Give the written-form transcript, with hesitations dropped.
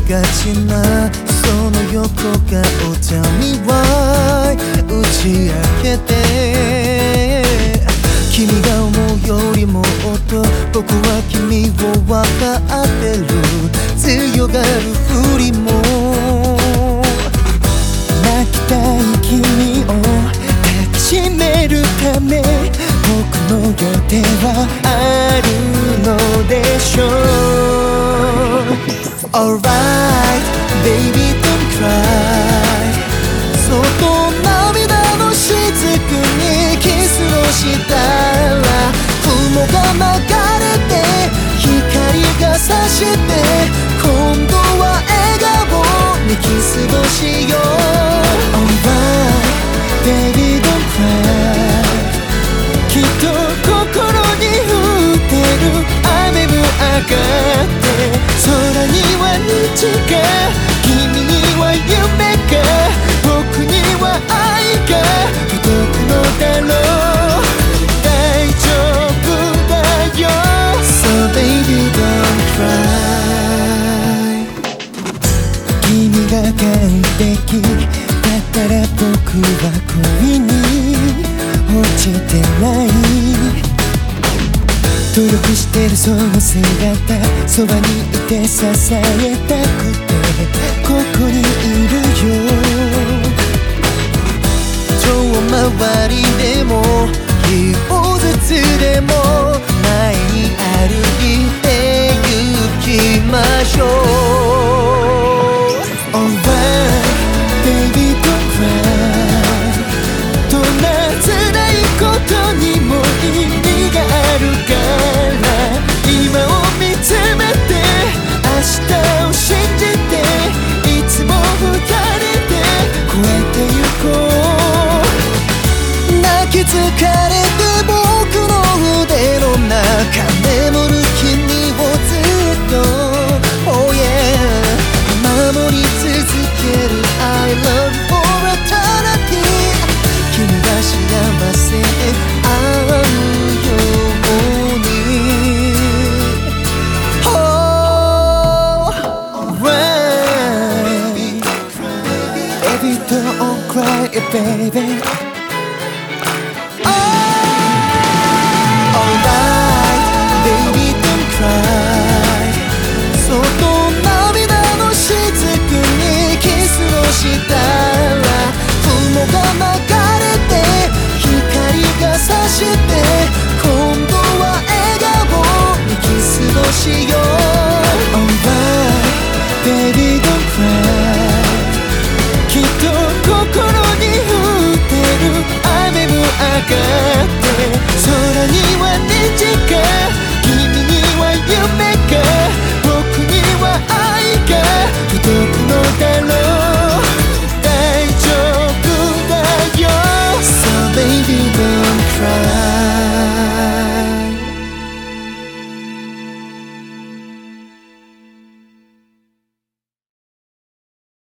がちなその横顔には打ち明けて、君が思うよりもっと僕は君を分かってる。強がるふりも泣きたい君を抱きしめるため僕の予定はあるのでしょう。 Alright baby don't cry、 そっと涙の雫にキスをしたら雲が流れて光が差して今度は笑顔にキスをしよう。 Alright baby don't cry、 きっと心に降ってる雨も上がって空には虹が君には夢が僕には愛が届くのだろう。大丈夫だよ So baby don't cry、 君が完璧だったら僕は恋に落ちてない。努力してるその姿そばにいて支えたくてここにいるよ。遠回りでも一歩ずつでも前に歩いて行きましょう。 Alright baby don't cry、 どんな辛いことにも意味があるから今を見つめて明日を信じていつも二人で越えてゆこう。泣き疲れて僕の腕の中眠る君をずっと Oh yeah 守り続ける I love for eternity、 君が幸せであるように Oh right Baby don't cry baby